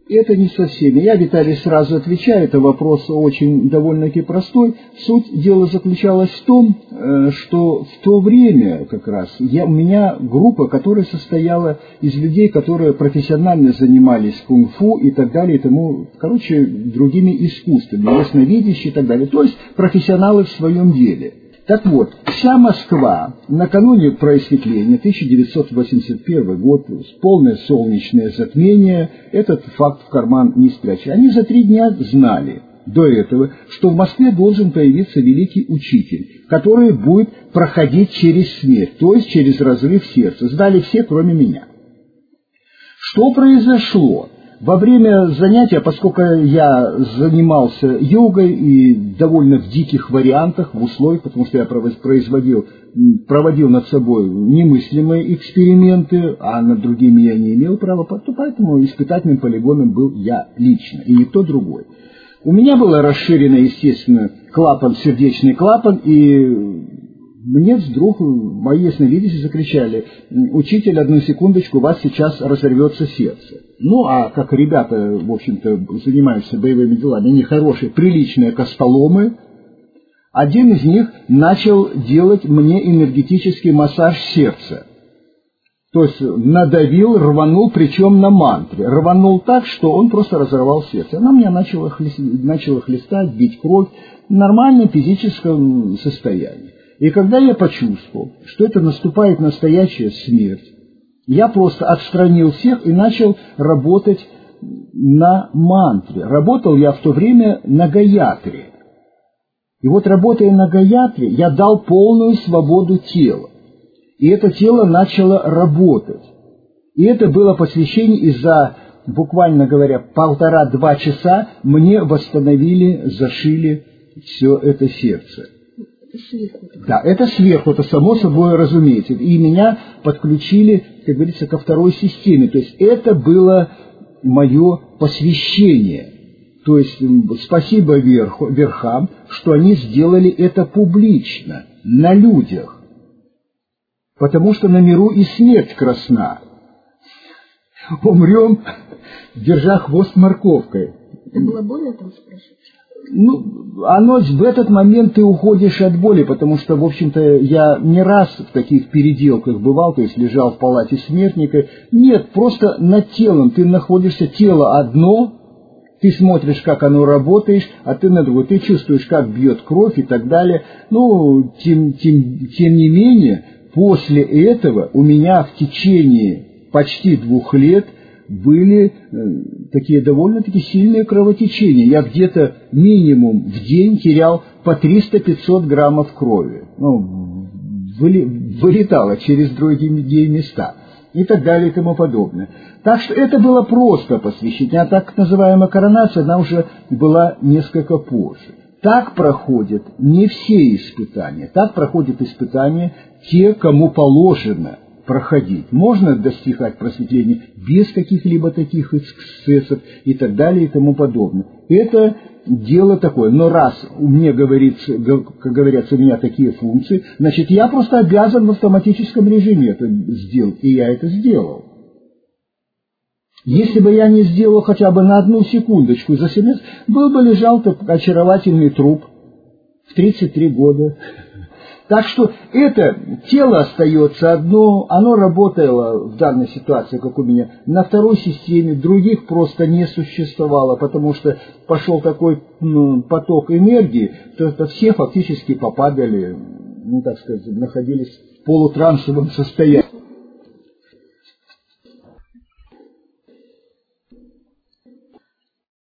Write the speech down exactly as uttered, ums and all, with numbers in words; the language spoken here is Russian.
Это не со всеми. Я, Виталий, сразу отвечаю, это вопрос очень довольно-таки простой. Суть дела заключалась в том, что в то время как раз я, у меня группа, которая состояла из людей, которые профессионально занимались кунг-фу и так далее, и тому, короче, другими искусствами, ясновидящие и так далее. То есть профессионалы в своем деле. Так вот, вся Москва накануне просветления, тысяча девятьсот восемьдесят первый год, полное солнечное затмение, этот факт в карман не спрячь. Они за три дня знали до этого, что в Москве должен появиться великий учитель, который будет проходить через смерть, то есть через разрыв сердца. Знали все, кроме меня. Что произошло? Во время занятия, поскольку я занимался йогой и довольно в диких вариантах, в условиях, потому что я производил, проводил над собой немыслимые эксперименты, а над другими я не имел права, поэтому испытательным полигоном был я лично, и никто другой. У меня было расширено, естественно, клапан, сердечный клапан, и мне вдруг мои ясновидящие закричали: «Учитель, одну секундочку, у вас сейчас разорвется сердце». Ну, а как ребята, в общем-то, занимаются боевыми делами, они хорошие, приличные костоломы, один из них начал делать мне энергетический массаж сердца. То есть надавил, рванул, причем на мантре. Рванул так, что он просто разорвал сердце. Она меня начала, хлест... начала хлестать, бить кровь в нормальном физическом состоянии. И когда я почувствовал, что это наступает настоящая смерть, я просто отстранил всех и начал работать на мантре. Работал я в то время на гаятре. И вот, работая на гаятре, я дал полную свободу тела. И это тело начало работать. И это было посвящение, и за, буквально говоря, полтора-два часа мне восстановили, зашили все это сердце. Сверху. Да, это сверху, это само собой разумеется. И меня подключили, как говорится, ко второй системе. То есть это было мое посвящение. То есть спасибо верху, верхам, что они сделали это публично, на людях. Потому что на миру и смерть красна. Умрем, держа хвост морковкой. Это было больно там спрашивать? Ну, оно в этот момент ты уходишь от боли, потому что, в общем-то, я не раз в таких переделках бывал, то есть лежал в палате смертника. Нет, просто над телом ты находишься, тело одно, ты смотришь, как оно работает, а ты на другое, ты чувствуешь, как бьет кровь и так далее. Ну, тем, тем, тем не менее, после этого у меня в течение почти двух лет были э, такие довольно-таки сильные кровотечения. Я где-то минимум в день терял по триста-пятьсот граммов крови. Ну, выли, вылетало через другие места и так далее и тому подобное. Так что это было просто посвящение, а так называемая коронация, она уже была несколько позже. Так проходят не все испытания, так проходят испытания те, кому положено проходить. Можно достигать просветления без каких-либо таких эксцессов и так далее и тому подобное. Это дело такое. Но раз мне говорится, как говорится, у меня такие функции, значит, я просто обязан в автоматическом режиме это сделать. И я это сделал. Если бы я не сделал хотя бы на одну секундочку за семь лет, был бы лежал очаровательный труп в тридцать три года. Так что это тело остается одно, оно работало в данной ситуации, как у меня, на второй системе, других просто не существовало, потому что пошел такой ну, поток энергии, то это все фактически попадали, ну так сказать, находились в полутрансовом состоянии.